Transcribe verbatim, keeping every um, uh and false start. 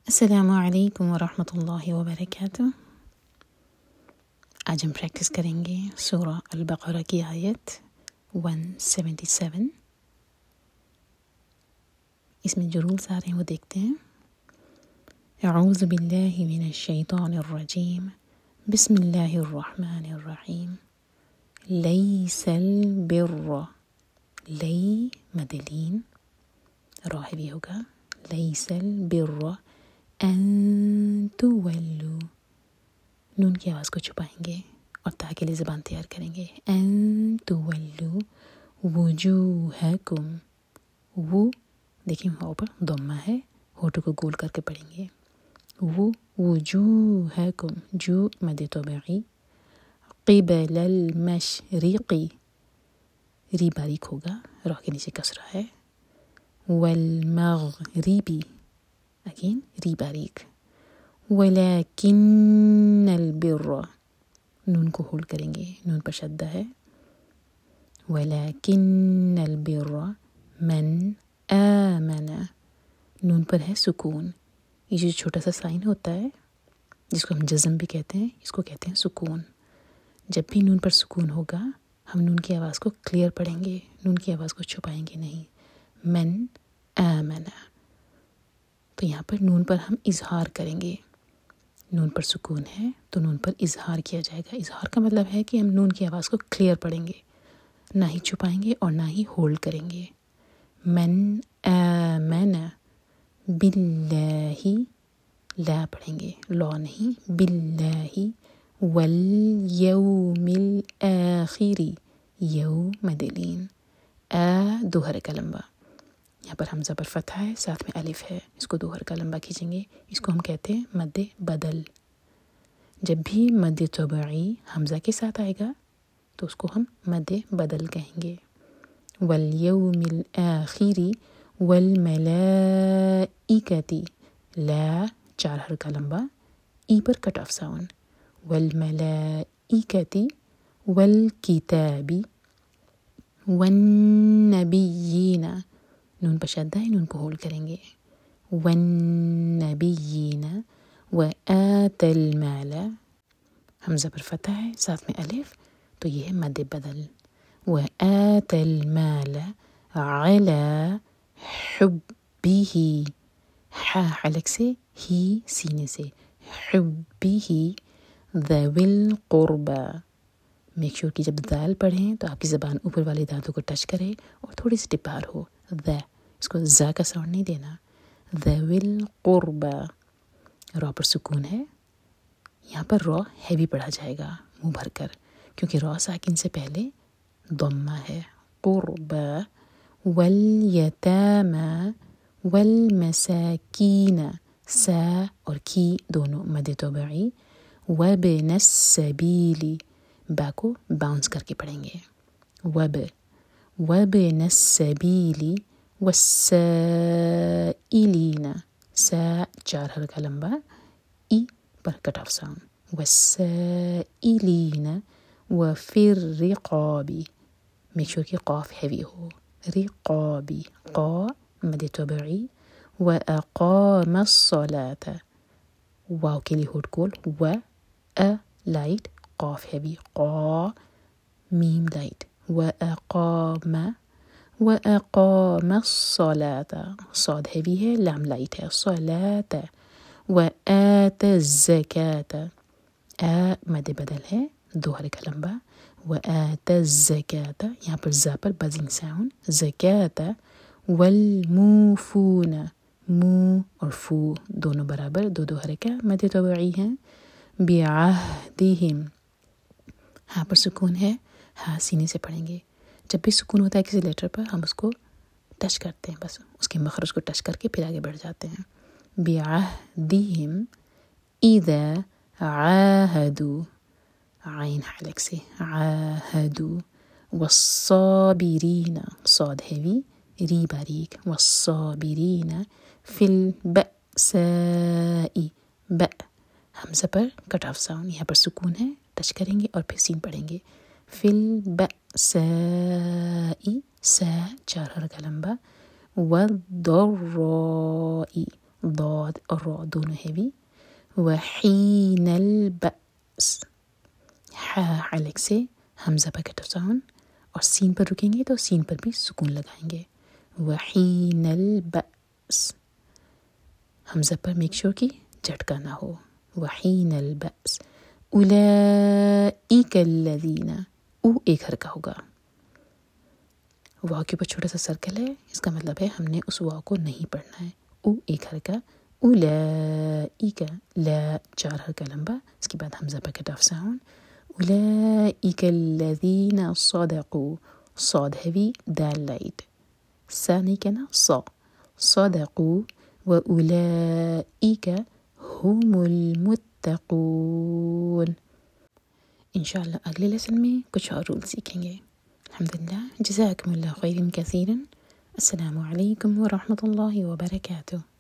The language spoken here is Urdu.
السلام علیکم ورحمۃ اللہ وبرکاتہ۔ آج ہم پریکٹس کریں گے سورہ البقرہ کی آیت ایک سو ستہتر۔ اس میں جو رولز آ رہے ہیں وہ دیکھتے ہیں۔ اعوذ باللہ من الشیطان الرجیم، بسم اللہ الرحمن الرحیم۔ لیس البر، لی مدلین، راہ بھی ہوگا، لیس البر ان تولوا، نون کی آواز کو چھپائیں گے اور تا کے لیے زبان تیار کریں گے۔ ان تولوا وجوہکم، وہ دیکھیں وہاں اوپر ضمہ ہے، ہونٹوں کو گول کر کے پڑھیں گے۔ وہ وجوہکم، جو مد طبعی، قبل المشرقی، ری باریک ہوگا، راہ کے نیچے کسرہ ہے، والمغربی، اگین ری باریک، ولیکن البر، نون کو ہولڈ کریں گے، نون پر شدہ ہے، ولیکن البر من آمن، نون پر ہے سکون، یہ جو چھوٹا سا سائن ہوتا ہے جس کو ہم جزم بھی کہتے ہیں، اس کو کہتے ہیں سکون۔ جب بھی نون پر سکون ہوگا ہم نون کی آواز کو کلیئر پڑھیں گے، نون کی آواز کو چھپائیں گے نہیں۔ من آمن، تو یہاں پر نون پر ہم اظہار کریں گے، نون پر سکون ہے تو نون پر اظہار کیا جائے گا۔ اظہار کا مطلب ہے کہ ہم نون کی آواز کو کلیئر پڑھیں گے، نہ ہی چھپائیں گے اور نہ ہی ہولڈ کریں گے۔ من آمن باللہ، لا پڑھیں گے، لا نہیں، باللہ، والیوم الآخر، یو مدلین، آ دو حرکہ لمبا، یہاں پر حمزہ پر فتح ہے، ساتھ میں الف ہے، اس کو دو حرکہ لمبا کھینچیں گے، اس کو ہم کہتے ہیں مد بدل۔ جب بھی مد طبعی حمزہ کے ساتھ آئے گا تو اس کو ہم مد بدل کہیں گے۔ والیوم الآخر والملائکۃ، لا چار حرکہ لمبا، ای پر کٹ آف ساؤنڈ، والملائکۃ والکتاب والنبیین، نون پر شدہ ہے، نون کو ہولڈ کریں گے، والنبیین، وآت المال، حمزہ پر فتح ہے، ساتھ میں الف، تو یہ ہے مد بدل، وآت المال علی حبہ، ح حلق سے، ہی سینے سے، حبہ ذوی القربى، میک شور کہ جب دال پڑھیں تو آپ کی زبان اوپر والے دانتوں کو ٹچ کرے اور تھوڑی سی ٹپ باہر ہو، ذا، اس کو زا کا ساؤنڈ نہیں دینا، ذوی القربى، را پر سکون ہے، یہاں پر را ہیوی پڑھا جائے گا منہ بھر کر، کیونکہ را ساکن سے پہلے ضمہ ہے، قربى والیتامى والمساکین، سا اور کی دونوں مد طبعی، وابن السبیل، با کو باؤنس کر کے پڑھیں گے، وب وابن السبیل والسائلین، سا چار حرکہ لمبا، ای پر کٹ آف ساؤنڈ، والسائلین، وفی الرقاب، میک شور کہ قاف ہیوی ہو، رقابی، قا مد طبعی، واقام الصلاۃ، واو کے لیے ہوٹ کول، و ا لائٹ، قاف ہیوی، قا میم لائٹ، واقام واقام الصلاۃ، صاد ہیوی ہے، لام لائٹ ہے، صلاۃ، وآت الزکاۃ، آ مد بدل ہے، دو حرکہ لمبا، وآت الزکاۃ، یہاں پر زا پر بزنگ ساؤنڈ، زکاۃ، والموفون، مو اور فو دونوں برابر، دو دو حرکہ مد طبعی ہیں، بعہدہم، ہاں پر سکون ہے، ہاں سینے سے پڑھیں گے، جب بھی سکون ہوتا ہے کسی لیٹر پر ہم اس کو ٹچ کرتے ہیں، بس اس کے مخرج کو ٹچ کر کے پھر آگے بڑھ جاتے ہیں۔ بعہدہم اذا عاہدوا، عین حلق سے، عاہدوا، والصابرین، صاد ہیوی، ری باریک، والصابرین فی البأساء، ب حمزہ پر کٹ آف ساؤنڈ، یہاں پر سکون ہے، ٹچ کریں گے اور پھر سین پڑھیں گے، فی البأساء، سا چار حرکہ لمبا، والضراء، ضا صاد اور را دونوں ہیوی. وحین البأس ہا الگ سے حمزہ پر کٹ آف ساؤنڈ اور سین پر رکیں گے تو سین پر بھی سکون لگائیں گے. وحین البأس حمزہ پر میک شور کی جھٹکا نہ ہو. وحین البأس. اولئک الذین او ایک حرکہ ہوگا. واو کے اوپر چھوٹا سا سرکل ہے، اس کا مطلب ہے ہم نے اس واو کو نہیں پڑھنا ہے. او ایک حرکہ، اولئک لا چار حرکہ لمبا، اس کے بعد حمزہ پر کٹ آف ساؤنڈ. اولئک الذین صدقوا صاد ہیوی دال لائٹ، سا نہیں کہنا صا. صدقوا واولئک هم المتقون. انشاءاللہ اگلے لیسن میں کچھ اور رول سیکھیں گے. الحمدللہ. جزاکم اللہ خیرا کثیرا. السلام علیکم ورحمۃ اللہ وبرکاتہ.